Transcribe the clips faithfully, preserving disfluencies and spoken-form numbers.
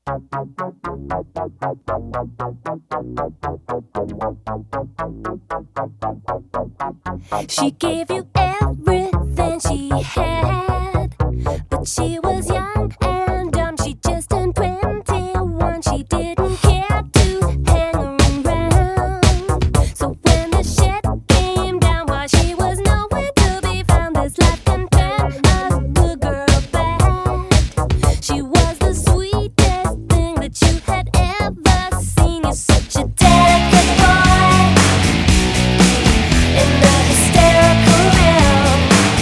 She gave you everything she had, but she was young and dumb. She just turned twenty-one. She didn't care to hang around. So when the shit came down, while she was nowhere to be found, this life can turn a good girl bad. She was the sweetest thing that you had ever seen. You're such a delicate boy in the hysterical realm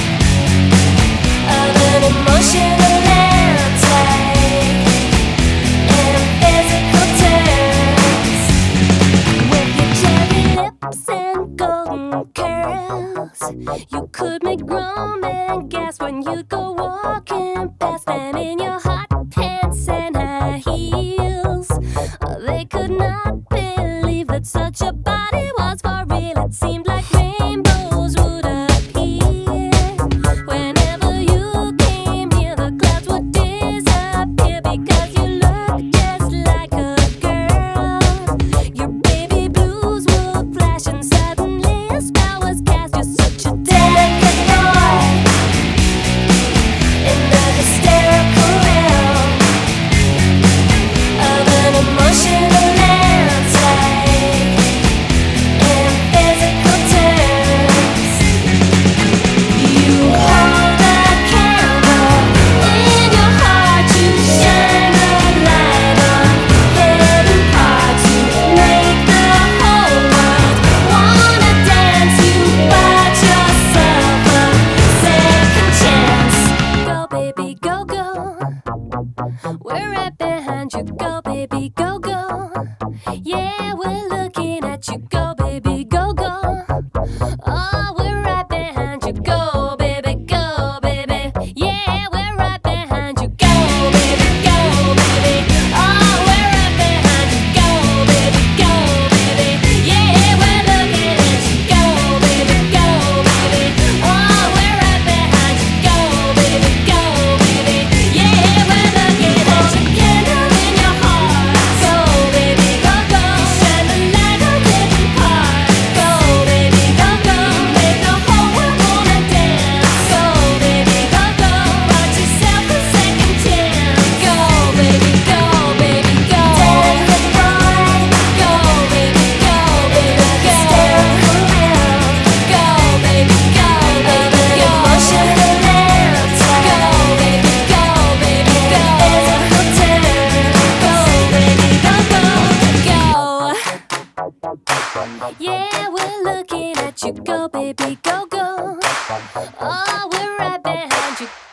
of an emotional landscape and physical terms. With your cherry lips and golden curls, you could make grown men gasp when you'd go walking past them in your hot pants and high heels. They could not believe that such a body was for real. It seemed like rainbows would appear whenever you came near. The clouds would disappear because you looked just like a girl. Your baby blues would flash and suddenly a spell was cast. You're such a delicate boy in the hysterical realm of an emotional landscape in physical terms. You hold a candle in your heart to shine a light on hidden parts. You make the whole world wanna dance. You bought yourself a second chance. Go, baby, go, go. We're right behind you. Go, baby, go, go. Yeah, we're looking at you. Go, baby, go, go. Oh, we're right behind you. Go, baby, go, baby. Yeah, we're right behind you. Go, baby, go, baby. Oh, we're right behind you. Go, baby, go, baby. Yeah, we're looking at you. Go, baby, go, baby. Oh, we're right behind you. Go, baby, go, baby. Yeah, we're looking at you. Candle in your heart. Go, baby, go, go. Shine the light on hidden part. Go, baby, go, go. Make the whole world wanna dance. Go, baby, go, go. Bought yourself a second chance. Go, baby, go, baby, go. Delicate boy. Go, baby, go, baby, go. Hysterical realm. Go, baby, go, baby, go. Emotional landscape. Go, baby, go, baby, go. Physical terms. Go, baby, go, go, go. Yeah, we're looking at you. Go, baby, go, go. Oh, we're right behind you.